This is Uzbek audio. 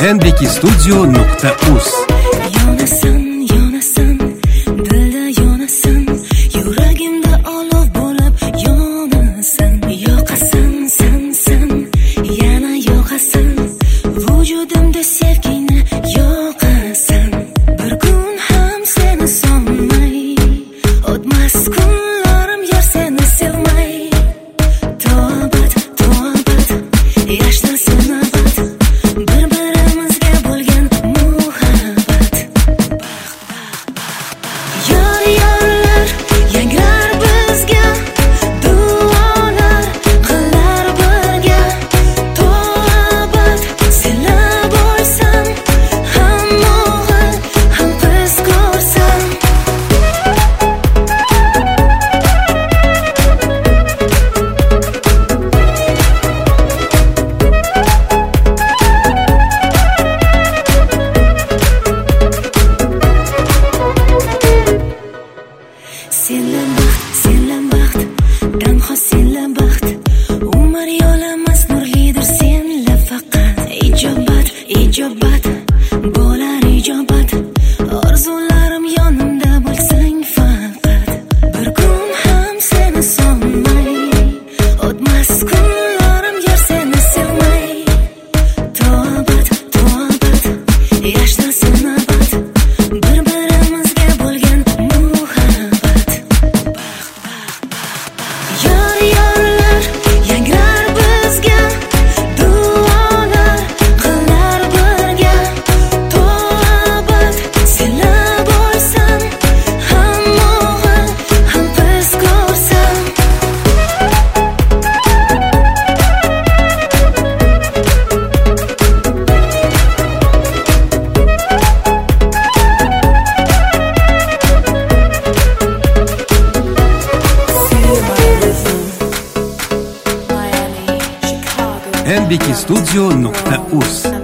ndkstudio.uz. Yonasan, yonasan, dilda yonasan, yuragimda olov bo'lib yonasan. Yoqasan, san, yana yoqasan, vujudimda sevgingni yoqasan. Bir kun ham seni solmay, o'tmas kunlarim yor seni sevmay. Tobat, yashnasin abad, bir-birimizga bo'lgan muhabbat. Yor-yorlar yangrar bizga, duolar qilar birga. Tobat, senlar bo'lsam, ham o'g'il, ham qiz ko'rsam. Senlar baxt, tanho senlar baxt. Umr yo'limiz nurlidir senlar faqat. Ijobat, bo'lar ijobat. Orzularim yonimda bo'lsang faqat. Bir kun ham seni solmay, o'tmas kunlarim yor seni sevmay. Tobat, yashnasin abad, bir-birimizga bo'lgan muhabbat. Yor-yorlar yangrar bizga, duolar qilar birga. Tobat, senlar bo'lsam, ham o'g'il, ham qiz ko'rsam. ndkstudio.uz.